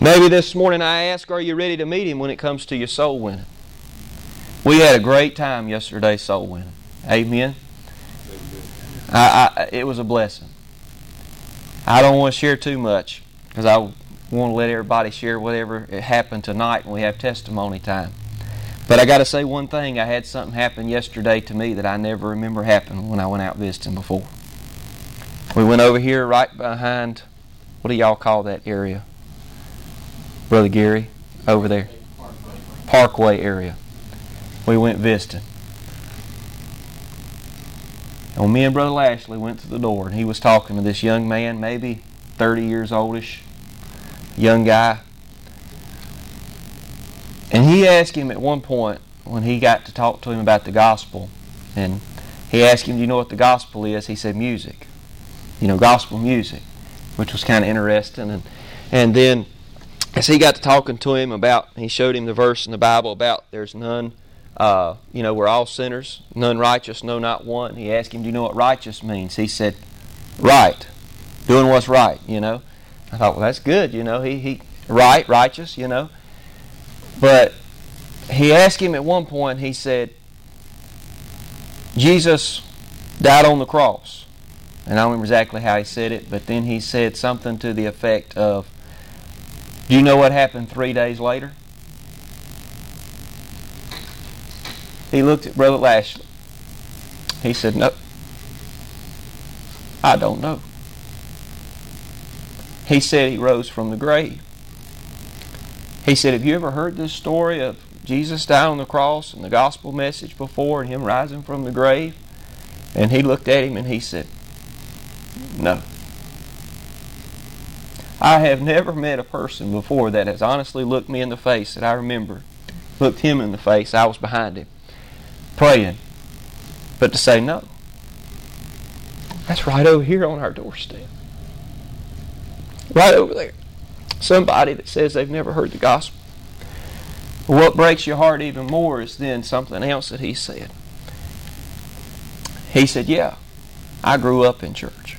Maybe this morning I ask, are you ready to meet Him when it comes to your soul winning? We had a great time yesterday soul winning. Amen? It was a blessing. I don't want to share too much because I want to let everybody share whatever happened tonight when we have testimony time. But I got to say one thing. I had something happen yesterday to me that I never remember happened when I went out visiting before. We went over here right behind, what do y'all call that area? Brother Gary, over there. Parkway area. We went visiting. And me and Brother Lashley went to the door, and he was talking to this young man, maybe 30 years oldish, young guy. And he asked him at one point, when he got to talk to him about the gospel, and he asked him, do you know what the gospel is? He said, music. Gospel music, which was kind of interesting. And then as he got to talking to him about, he showed him the verse in the Bible about there's none, we're all sinners, none righteous, no, not one. He asked him, do you know what righteous means? He said, right, doing what's right, I thought, well, that's good, he right, righteous, But he asked him at one point, he said, Jesus died on the cross. And I don't remember exactly how he said it, but then he said something to the effect of, do you know what happened 3 days later? He looked at Brother Lashley. He said, no, I don't know. He said he rose from the grave. He said, have you ever heard this story of Jesus dying on the cross and the gospel message before and Him rising from the grave? And he looked at him and he said, no. I have never met a person before that has honestly looked me in the face that I remember. Looked him in the face. I was behind him, praying. But to say no. That's right over here on our doorstep. Right over there. Somebody that says they've never heard the gospel. But what breaks your heart even more is then something else that he said. He said, yeah, I grew up in church.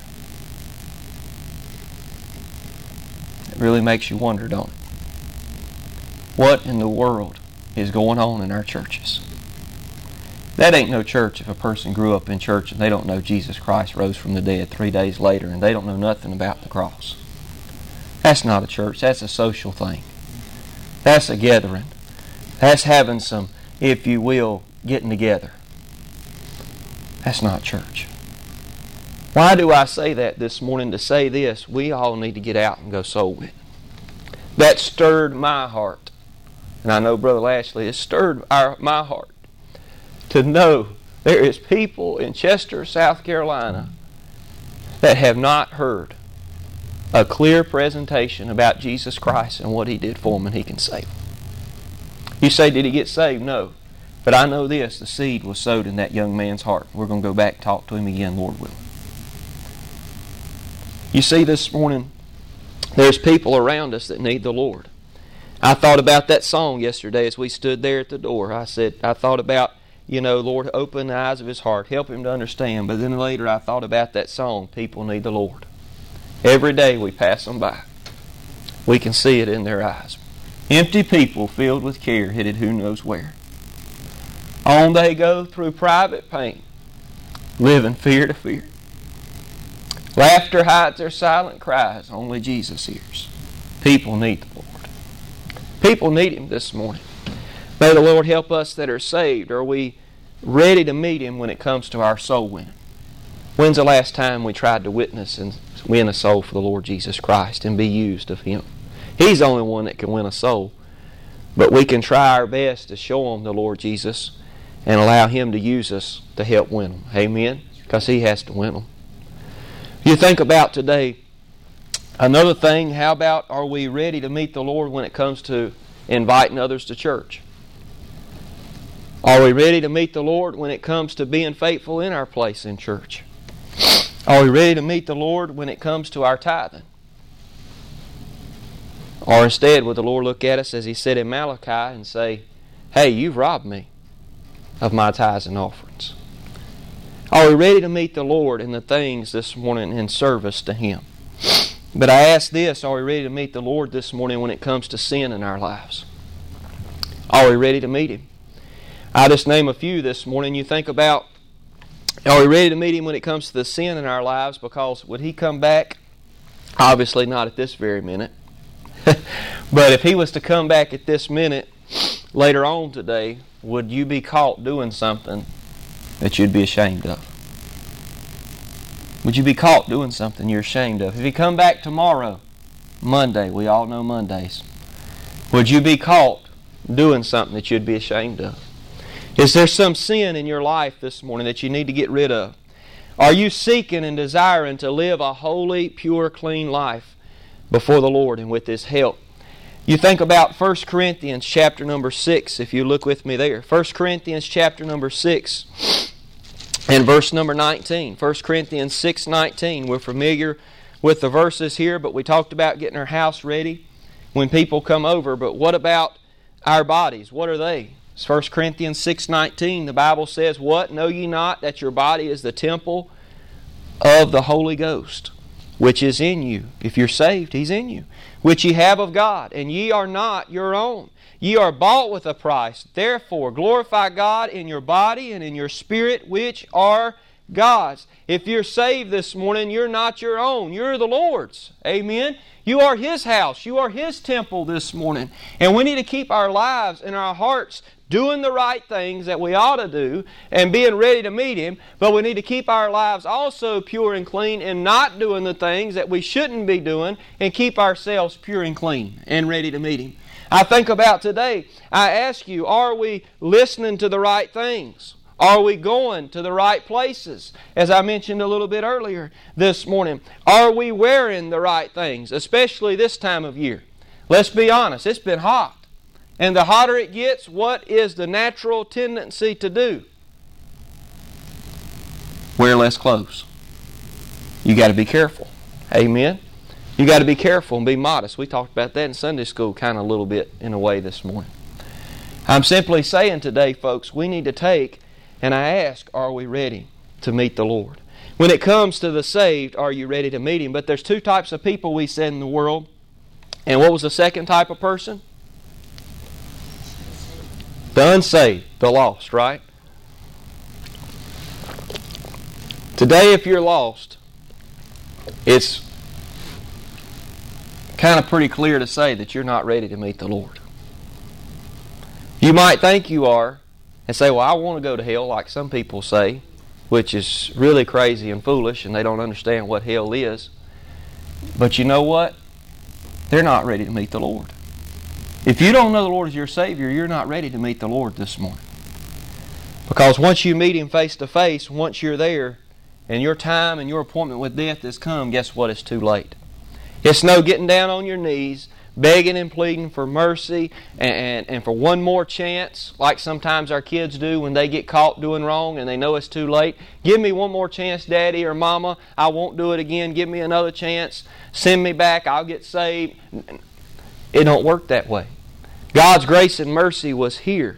It really makes you wonder, don't it? What in the world is going on in our churches? That ain't no church if a person grew up in church and they don't know Jesus Christ rose from the dead 3 days later and they don't know nothing about the cross. That's not a church. That's a social thing. That's a gathering. That's having some, if you will, getting together. That's not church. Why do I say that this morning? To say this, we all need to get out and go soul winning. That stirred my heart. And I know Brother Lashley, it stirred my heart to know there is people in Chester, South Carolina that have not heard a clear presentation about Jesus Christ and what He did for them and He can save them. You say, did he get saved? No. But I know this, the seed was sowed in that young man's heart. We're going to go back and talk to him again, Lord willing. You see, this morning, there's people around us that need the Lord. I thought about that song yesterday as we stood there at the door. I thought about, Lord, open the eyes of his heart, help him to understand. But then later I thought about that song, people need the Lord. Every day we pass them by. We can see it in their eyes. Empty people filled with care headed who knows where. On they go through private pain, living fear to fear. Laughter hides their silent cries, only Jesus hears. People need the Lord. People need Him this morning. May the Lord help us that are saved. Are we ready to meet Him when it comes to our soul winning? When's the last time we tried to witness and win a soul for the Lord Jesus Christ and be used of Him? He's the only one that can win a soul. But we can try our best to show them the Lord Jesus and allow Him to use us to help win them. Amen? Because He has to win them. You think about today, another thing, how about are we ready to meet the Lord when it comes to inviting others to church? Are we ready to meet the Lord when it comes to being faithful in our place in church? Are we ready to meet the Lord when it comes to our tithing? Or instead, would the Lord look at us as He said in Malachi and say, hey, you've robbed me of my tithes and offerings? Are we ready to meet the Lord in the things this morning in service to Him? But I ask this, are we ready to meet the Lord this morning when it comes to sin in our lives? Are we ready to meet Him? I'll just name a few this morning. You think about, are we ready to meet Him when it comes to the sin in our lives? Because would He come back? Obviously not at this very minute. But if He was to come back at this minute, later on today, would you be caught doing something that you'd be ashamed of? Would you be caught doing something you're ashamed of? If He come back tomorrow, Monday, we all know Mondays, would you be caught doing something that you'd be ashamed of? Is there some sin in your life this morning that you need to get rid of? Are you seeking and desiring to live a holy, pure, clean life before the Lord and with His help? You think about 1 Corinthians chapter number 6, if you look with me there. 1 Corinthians chapter number 6 and verse number 19. 1 Corinthians 6:19. We're familiar with the verses here, but we talked about getting our house ready when people come over. But what about our bodies? What are they? It's 1 Corinthians 6:19. The Bible says, "What? Know ye not that your body is the temple of the Holy Ghost, which is in you?" If you're saved, He's in you. "Which ye have of God, and ye are not your own. Ye are bought with a price. Therefore glorify God in your body and in your spirit, which are God's." If you're saved this morning, you're not your own. You're the Lord's. Amen? You are His house. You are His temple this morning. And we need to keep our lives and our hearts doing the right things that we ought to do and being ready to meet Him. But we need to keep our lives also pure and clean and not doing the things that we shouldn't be doing, and keep ourselves pure and clean and ready to meet Him. I think about today, I ask you, are we listening to the right things? Are we going to the right places? As I mentioned a little bit earlier this morning, are we wearing the right things, especially this time of year? Let's be honest, it's been hot. And the hotter it gets, what is the natural tendency to do? Wear less clothes. You got to be careful. Amen? You got to be careful and be modest. We talked about that in Sunday school kind of a little bit in a way this morning. I'm simply saying today, folks, we need to take, and I ask, are we ready to meet the Lord? When it comes to the saved, are you ready to meet Him? But there's two types of people we said in the world. And what was the second type of person? The unsaved, the lost, right? Today, if you're lost, it's kind of pretty clear to say that you're not ready to meet the Lord. You might think you are and say, well, I want to go to hell, like some people say, which is really crazy and foolish, and they don't understand what hell is. But you know what? They're not ready to meet the Lord. If you don't know the Lord as your Savior, you're not ready to meet the Lord this morning. Because once you meet Him face to face, once you're there, and your time and your appointment with death has come, guess what? It's too late. It's no getting down on your knees, begging and pleading for mercy and for one more chance, like sometimes our kids do when they get caught doing wrong and they know it's too late. Give me one more chance, Daddy or Mama. I won't do it again. Give me another chance. Send me back. I'll get saved. It don't work that way. God's grace and mercy was here,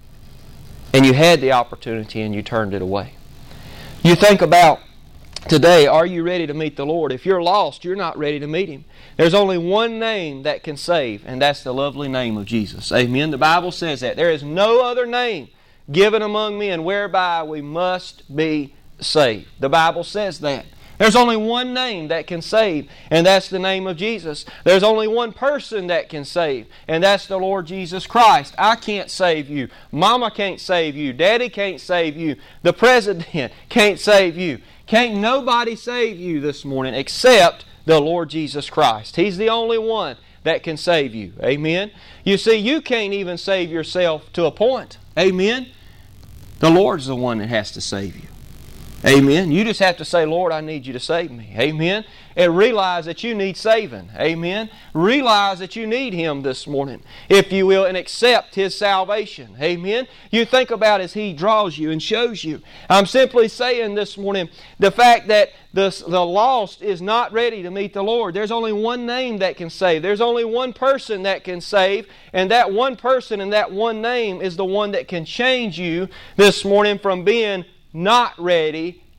and you had the opportunity and you turned it away. You think about today, are you ready to meet the Lord? If you're lost, you're not ready to meet Him. There's only one name that can save, and that's the lovely name of Jesus. Amen. The Bible says that. There is no other name given among men whereby we must be saved. The Bible says that. There's only one name that can save, and that's the name of Jesus. There's only one person that can save, and that's the Lord Jesus Christ. I can't save you. Mama can't save you. Daddy can't save you. The President can't save you. Can't nobody save you this morning except the Lord Jesus Christ. He's the only one that can save you. Amen? You see, you can't even save yourself to a point. Amen? The Lord's the one that has to save you. Amen. You just have to say, Lord, I need you to save me. Amen. And realize that you need saving. Amen. Realize that you need Him this morning, if you will, and accept His salvation. Amen. You think about as He draws you and shows you. I'm simply saying this morning, the fact that the lost is not ready to meet the Lord. There's only one name that can save. There's only one person that can save, and that one person and that one name is the one that can change you this morning from being not ready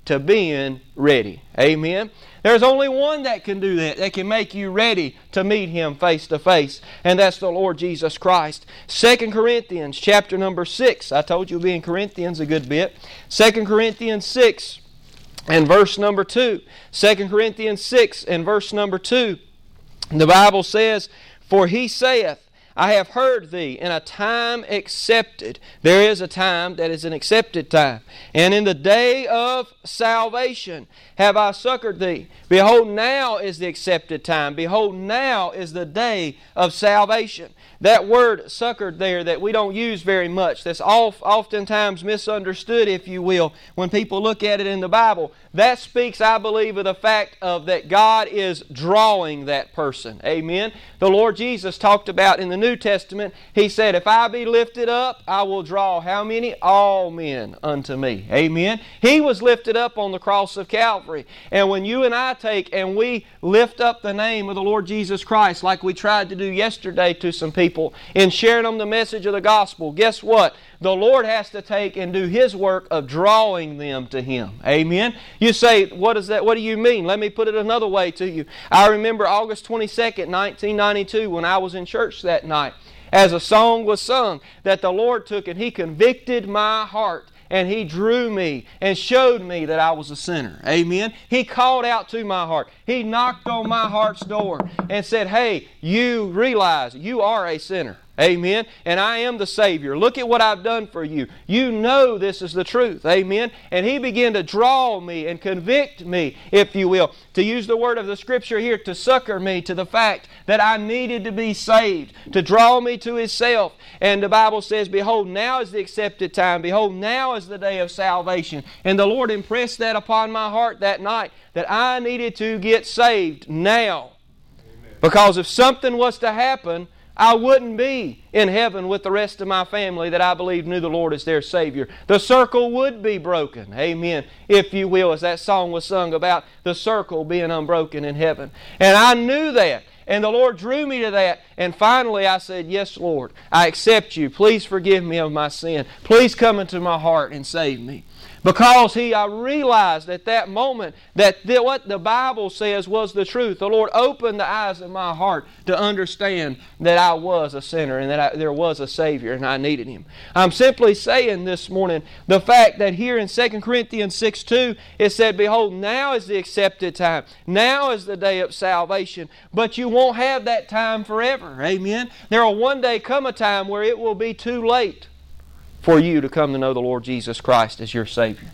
to being ready. Amen. There's only one that can do that can make you ready to meet Him face to face, and that's the Lord Jesus Christ. 2 Corinthians chapter number 6. I told you we'll be in Corinthians a good bit. 2 Corinthians 6 and verse number 2. 2 Corinthians 6 and verse number 2. The Bible says, "For He saith, I have heard thee in a time accepted." There is a time that is an accepted time. "And in the day of salvation have I succored thee. Behold, now is the accepted time. Behold, now is the day of salvation." That word succored there that we don't use very much, that's oftentimes misunderstood, if you will, when people look at it in the Bible. That speaks, I believe, of the fact of that God is drawing that person. Amen. The Lord Jesus talked about in the New Testament, He said, "If I be lifted up, I will draw" how many? All men unto me. Amen. He was lifted up on the cross of Calvary. And when you and I take and we lift up the name of the Lord Jesus Christ, like we tried to do yesterday to some people, in sharing them the message of the gospel, guess what? The Lord has to take and do His work of drawing them to Him. Amen? You say, what is that? What do you mean? Let me put it another way to you. I remember August 22nd, 1992, when I was in church that night, as a song was sung, that the Lord took and He convicted my heart. And He drew me and showed me that I was a sinner. Amen? He called out to my heart. He knocked on my heart's door and said, "Hey, you realize you are a sinner. Amen? And I am the Savior. Look at what I've done for you. You know this is the truth." Amen? And He began to draw me and convict me, if you will, to use the word of the Scripture here, to succor me to the fact that I needed to be saved, to draw me to Himself. And the Bible says, "Behold, now is the accepted time. Behold, now is the day of salvation." And the Lord impressed that upon my heart that night, that I needed to get saved now. Amen. Because if something was to happen, I wouldn't be in heaven with the rest of my family that I believe knew the Lord as their Savior. The circle would be broken. Amen. If you will, as that song was sung about the circle being unbroken in heaven. And I knew that. And the Lord drew me to that. And finally I said, "Yes, Lord, I accept You. Please forgive me of my sin. Please come into my heart and save me." Because I realized at that moment that what the Bible says was the truth. The Lord opened the eyes of my heart to understand that I was a sinner and that there was a Savior and I needed Him. I'm simply saying this morning the fact that here in 2 Corinthians 6:2 it said, "Behold, now is the accepted time. Now is the day of salvation." But you won't have that time forever. Amen. There will one day come a time where it will be too late for you to come to know the Lord Jesus Christ as your Savior.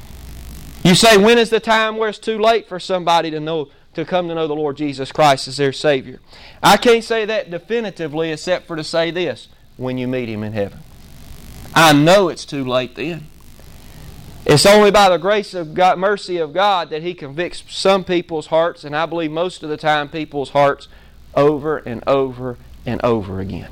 You say, when is the time where it's too late for somebody to come to know the Lord Jesus Christ as their Savior? I can't say that definitively except for to say this: when you meet Him in heaven. I know it's too late then. It's only by the grace of God, mercy of God, that He convicts some people's hearts, and I believe most of the time people's hearts, over and over and over again.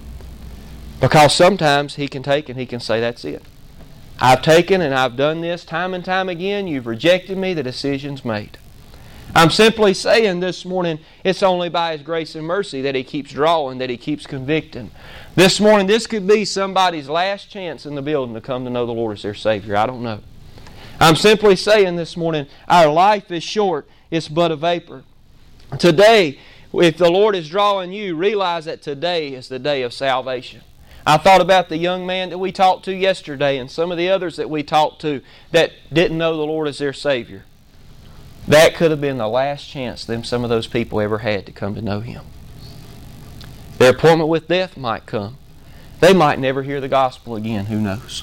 Because sometimes He can take and He can say, "That's it. I've taken and I've done this time and time again. You've rejected me. The decision's made." I'm simply saying this morning, it's only by His grace and mercy that He keeps drawing, that He keeps convicting. This morning, this could be somebody's last chance in the building to come to know the Lord as their Savior. I don't know. I'm simply saying this morning, our life is short. It's but a vapor. Today, if the Lord is drawing you, realize that today is the day of salvation. I thought about the young man that we talked to yesterday and some of the others that we talked to that didn't know the Lord as their Savior. That could have been the last chance some of those people ever had to come to know Him. Their appointment with death might come. They might never hear the gospel again. Who knows?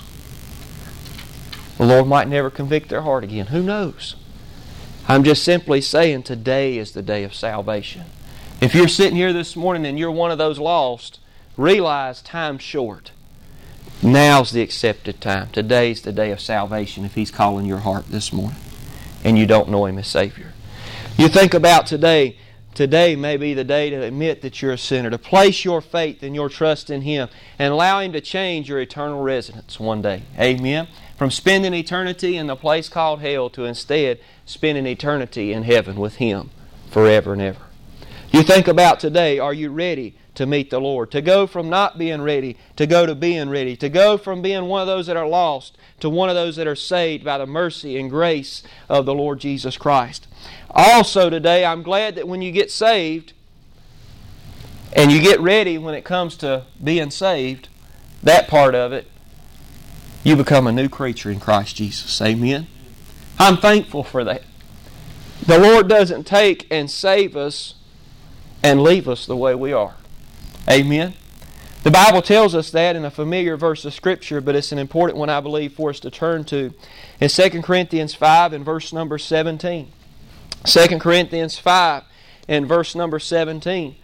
The Lord might never convict their heart again. Who knows? I'm just simply saying today is the day of salvation. If you're sitting here this morning and you're one of those lost, realize time's short. Now's the accepted time. Today's the day of salvation if He's calling your heart this morning and you don't know Him as Savior. You think about today. Today may be the day to admit that you're a sinner, to place your faith and your trust in Him and allow Him to change your eternal residence one day. Amen? From spending eternity in the place called hell to instead spending eternity in heaven with Him forever and ever. You think about today, are you ready to meet the Lord, to go from not being ready to go to being ready, to go from being one of those that are lost to one of those that are saved by the mercy and grace of the Lord Jesus Christ. Also today, I'm glad that when you get saved and you get ready when it comes to being saved, that part of it, you become a new creature in Christ Jesus. Amen? I'm thankful for that. The Lord doesn't take and save us and leave us the way we are. Amen? The Bible tells us that in a familiar verse of Scripture, but it's an important one, I believe, for us to turn to. In 2 Corinthians 5 and verse number 17. 2 Corinthians 5 and verse number 17.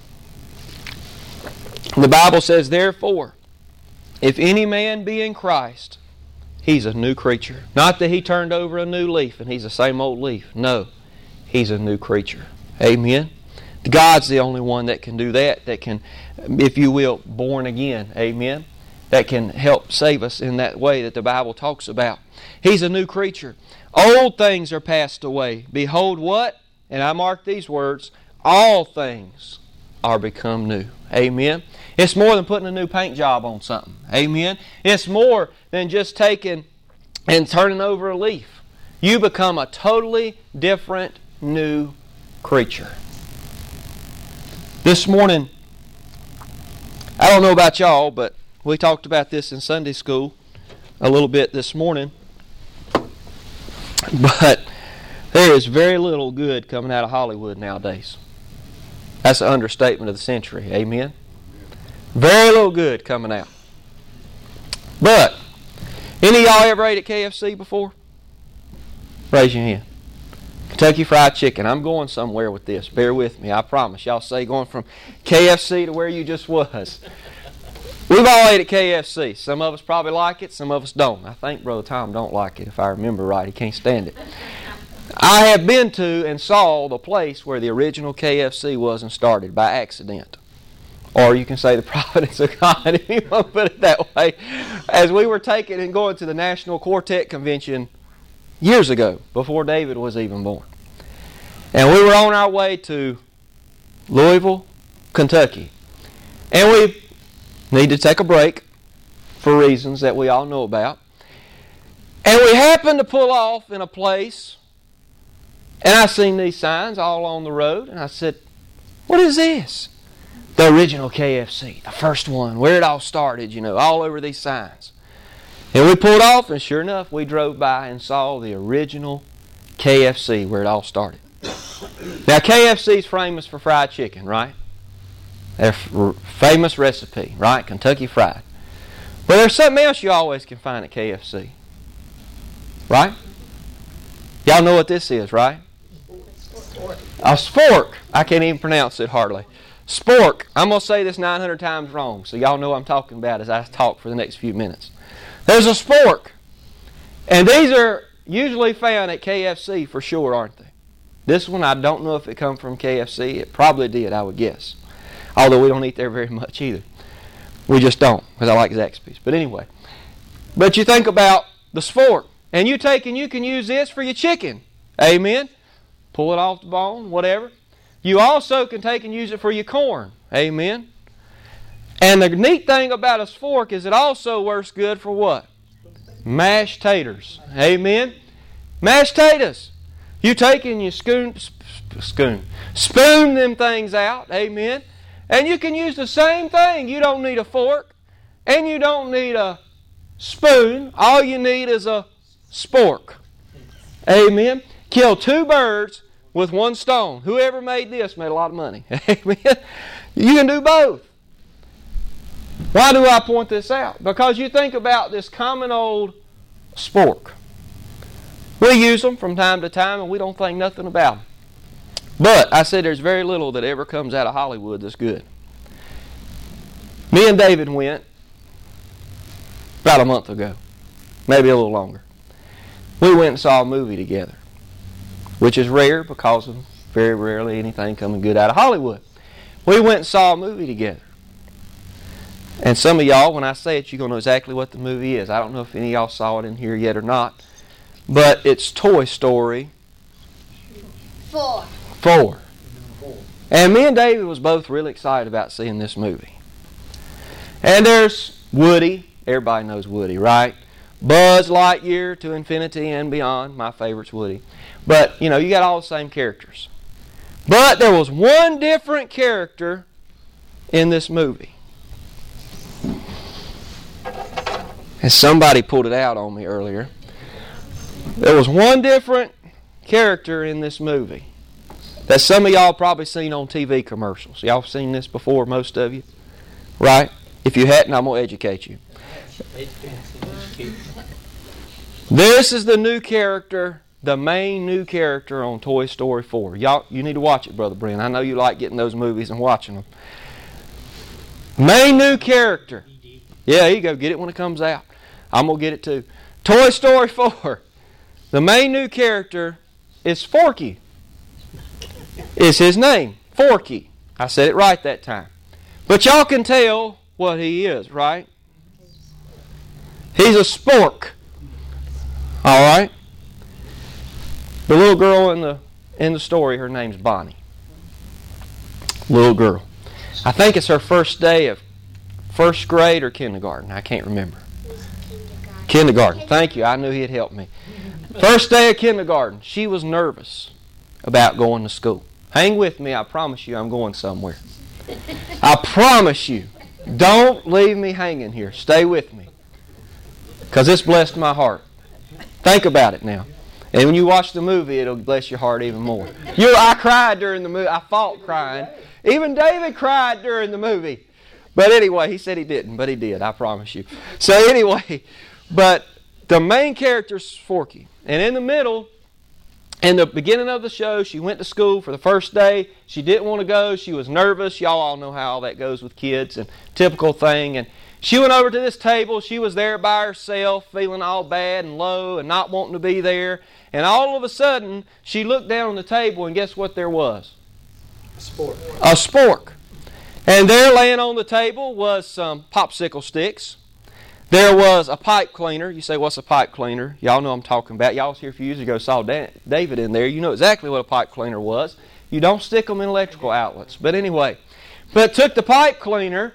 The Bible says, therefore, if any man be in Christ, he's a new creature. Not that he turned over a new leaf and he's the same old leaf. No, he's a new creature. Amen? God's the only one that can do that can, if you will, born again. Amen? That can help save us in that way that the Bible talks about. He's a new creature. Old things are passed away. Behold what? And I mark these words, all things are become new. Amen? It's more than putting a new paint job on something. Amen? It's more than just taking and turning over a leaf. You become a totally different new creature. This morning, I don't know about y'all, but we talked about this in Sunday school a little bit this morning. But there is very little good coming out of Hollywood nowadays. That's an understatement of the century. Amen? Very little good coming out. But, any of y'all ever ate at KFC before? Raise your hand. Kentucky Fried Chicken. I'm going somewhere with this. Bear with me, I promise. Y'all say going from KFC to where you just was. We've all ate at KFC. Some of us probably like it, some of us don't. I think Brother Tom don't like it, if I remember right. He can't stand it. I have been to and saw the place where the original KFC was and started by accident. Or you can say the providence of God, if you want to put it that way. As we were taking and going to the National Quartet Convention years ago, before David was even born. And we were on our way to Louisville, Kentucky. And we needed to take a break for reasons that we all know about. And we happened to pull off in a place, and I seen these signs all on the road, and I said, what is this? The original KFC, the first one, where it all started, all over these signs. And we pulled off, and sure enough, we drove by and saw the original KFC where it all started. Now, KFC's famous for fried chicken, right? Their famous recipe, right? Kentucky Fried. But there's something else you always can find at KFC. Right? Y'all know what this is, right? A spork. I can't even pronounce it hardly. Spork. I'm going to say this 900 times wrong, so y'all know what I'm talking about as I talk for the next few minutes. There's a spork. And these are usually found at KFC for sure, aren't they? This one, I don't know if it come from KFC. It probably did, I would guess. Although we don't eat there very much either. We just don't, because I like Zaxby's. But anyway. But you think about the spork. And you can use this for your chicken. Amen? Pull it off the bone, whatever. You also can take and use it for your corn. Amen? And the neat thing about a spork is it also works good for what? Mashed taters. Amen? Mashed taters. You take and you spoon them things out. Amen? And you can use the same thing. You don't need a fork. And you don't need a spoon. All you need is a spork. Amen? Kill two birds with one stone. Whoever made this made a lot of money. Amen? You can do both. Why do I point this out? Because you think about this common old spork. We use them from time to time and we don't think nothing about them. But I said there's very little that ever comes out of Hollywood that's good. Me and David went about a month ago. Maybe a little longer. We went and saw a movie together. Which is rare because of very rarely anything coming good out of Hollywood. We went and saw a movie together. And some of y'all, when I say it, you're going to know exactly what the movie is. I don't know if any of y'all saw it in here yet or not. But it's Toy Story 4. And me and David was both really excited about seeing this movie. And there's Woody. Everybody knows Woody, right? Buzz Lightyear to infinity and beyond. My favorite's Woody. But, you got all the same characters. But there was one different character in this movie. And somebody pulled it out on me earlier. There was one different character in this movie that some of y'all probably seen on TV commercials. Y'all seen this before, most of you? Right? If you hadn't, I'm going to educate you. This is the new character, the main new character on Toy Story 4. Y'all, you need to watch it, Brother Brent. I know you like getting those movies and watching them. Main new character. Yeah, you go get it when it comes out. I'm going to get it too. Toy Story 4. The main new character is Forky. Is his name. Forky. I said it right that time. But y'all can tell what he is, right? He's a spork. All right? The little girl in the story, her name's Bonnie. Little girl. I think it's her first day of first grade or kindergarten. I can't remember. Kindergarten. Thank you. I knew he'd help me. First day of kindergarten. She was nervous about going to school. Hang with me. I promise you I'm going somewhere. I promise you. Don't leave me hanging here. Stay with me. Because it's blessed my heart. Think about it now. And when you watch the movie, it'll bless your heart even more. I cried during the movie. I fought crying. Even David cried during the movie. But anyway, he said he didn't, but he did, I promise you. So anyway, but the main character's Forky. And in the middle, in the beginning of the show, she went to school for the first day. She didn't want to go. She was nervous. Y'all all know how all that goes with kids, and typical thing. And she went over to this table. She was there by herself, feeling all bad and low and not wanting to be there. And all of a sudden, she looked down on the table, and guess what there was? A spork. A spork. And there laying on the table was some popsicle sticks. There was a pipe cleaner. You say, what's a pipe cleaner? Y'all know I'm talking about. Y'all was here a few years ago, saw David in there. You know exactly what a pipe cleaner was. You don't stick them in electrical outlets. But anyway, but took the pipe cleaner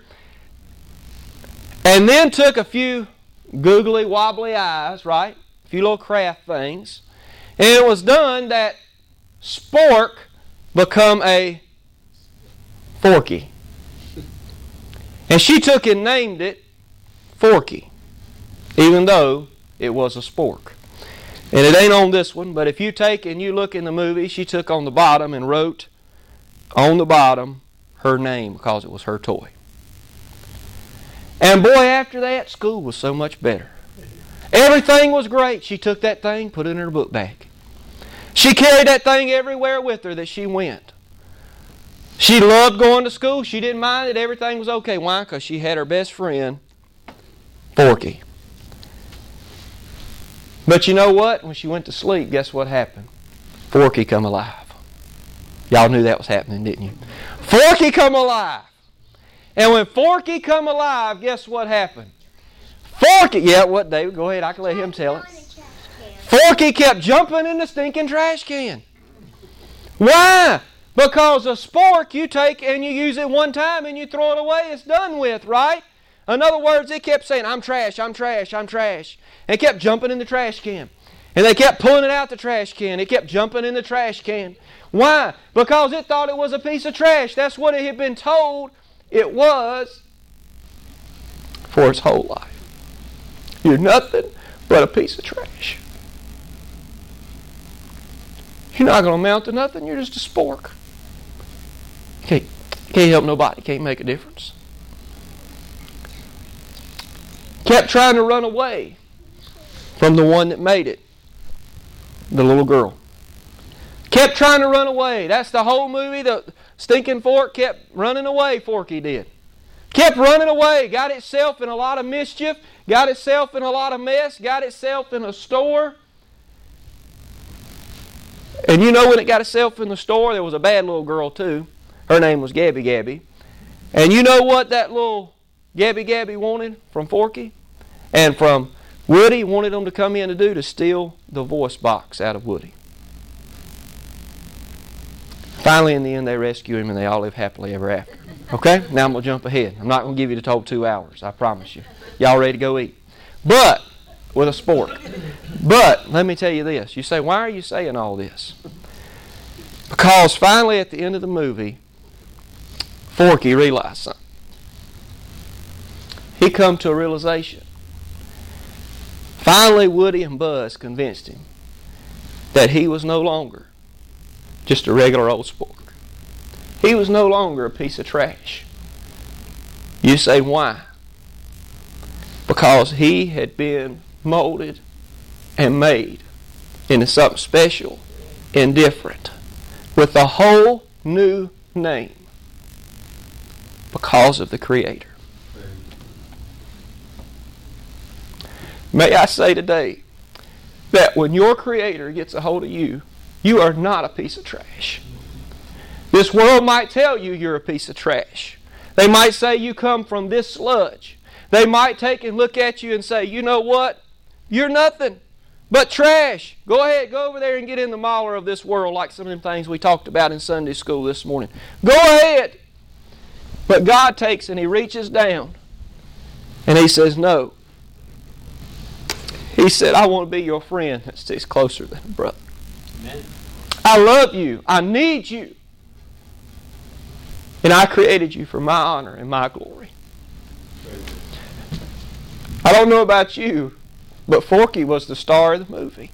and then took a few googly wobbly eyes, right? A few little craft things. And it was done that spork become a Forky. And she took and named it Forky, even though it was a spork. And it ain't on this one, but if you take and you look in the movie, she took on the bottom and wrote on the bottom her name because it was her toy. And boy, after that, school was so much better. Everything was great. She took that thing, put it in her book bag. She carried that thing everywhere with her that she went. She loved going to school. She didn't mind it. Everything was okay. Why? Because she had her best friend, Forky. But you know what? When she went to sleep, guess what happened? Forky come alive. Y'all knew that was happening, didn't you? Forky come alive. And when Forky come alive, guess what happened? Forky, yeah, what, David? Go ahead. I can let him tell it. Forky kept jumping in the stinking trash can. Why? Because a spork you take and you use it one time and you throw it away, it's done with, right? In other words, it kept saying, I'm trash, I'm trash, I'm trash. And it kept jumping in the trash can. And they kept pulling it out the trash can. It kept jumping in the trash can. Why? Because it thought it was a piece of trash. That's what it had been told it was for its whole life. You're nothing but a piece of trash. You're not going to amount to nothing. You're just a spork. Can't help nobody. Can't make a difference. Kept trying to run away from the one that made it. The little girl. Kept trying to run away. That's the whole movie. The stinking fork kept running away, Forky did. Kept running away. Got itself in a lot of mischief. Got itself in a lot of mess. Got itself in a store. And you know when it got itself in the store, there was a bad little girl too. Her name was Gabby Gabby. And you know what that little Gabby Gabby wanted from Forky? And from Woody wanted them to come in to do? To steal the voice box out of Woody. Finally, in the end, they rescue him and they all live happily ever after. Okay? Now I'm going to jump ahead. I'm not going to give you the whole 2 hours. I promise you. Y'all ready to go eat? But, with a spork. But, let me tell you this. You say, why are you saying all this? Because finally, at the end of the movie, Forky realized something. He come to a realization. Finally, Woody and Buzz convinced him that he was no longer just a regular old spork. He was no longer a piece of trash. You say, why? Because he had been molded and made into something special and different with a whole new name because of the Creator. May I say today that when your Creator gets a hold of you, you are not a piece of trash. This world might tell you you're a piece of trash. They might say you come from this sludge. They might take and look at you and say, you know what? You're nothing but trash. Go ahead, go over there and get in the mauler of this world like some of them things we talked about in Sunday school this morning. Go ahead. But God takes and He reaches down and He says, no. He said, I want to be your friend that sticks closer than a brother. Amen. I love you. I need you. And I created you for my honor and my glory. I don't know about you, but Forky was the star of the movie.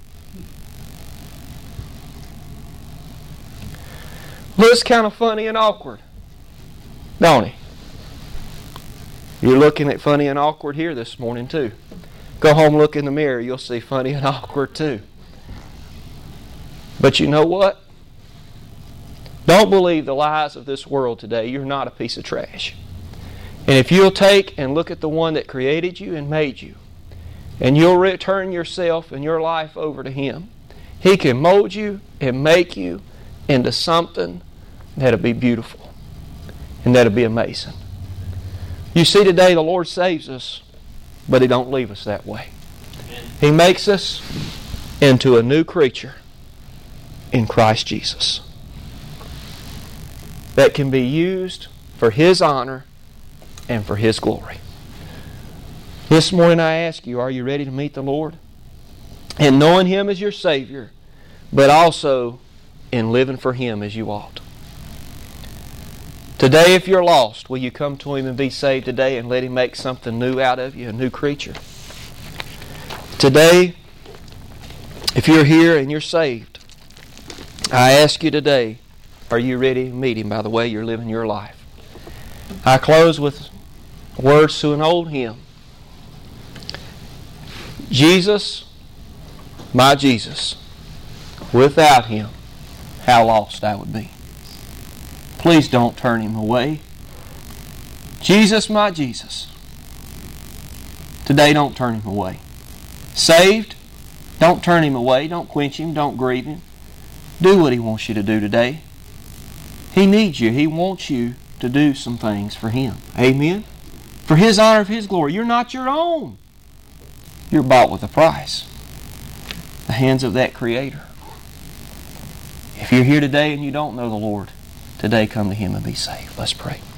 Looks kind of funny and awkward, don't he? You're looking at funny and awkward here this morning too. Go home, look in the mirror, you'll see funny and awkward too. But you know what? Don't believe the lies of this world today. You're not a piece of trash. And if you'll take and look at the one that created you and made you, and you'll return yourself and your life over to Him, He can mold you and make you into something that'll be beautiful and that'll be amazing. You see, today the Lord saves us, but He don't leave us that way. He makes us into a new creature in Christ Jesus that can be used for His honor and for His glory. This morning I ask you, are you ready to meet the Lord? And knowing Him as your Savior, but also in living for Him as you ought. Today, if you're lost, will you come to Him and be saved today and let Him make something new out of you, a new creature? Today, if you're here and you're saved, I ask you today, are you ready to meet Him by the way you're living your life? I close with words to an old hymn. Jesus, my Jesus, without Him, how lost I would be. Please don't turn Him away. Jesus, my Jesus, today don't turn Him away. Saved, don't turn Him away. Don't quench Him. Don't grieve Him. Do what He wants you to do today. He needs you. He wants you to do some things for Him. Amen? For His honor, for His glory. You're not your own. You're bought with a price. The hands of that Creator. If you're here today and you don't know the Lord, today come to Him and be saved. Let's pray.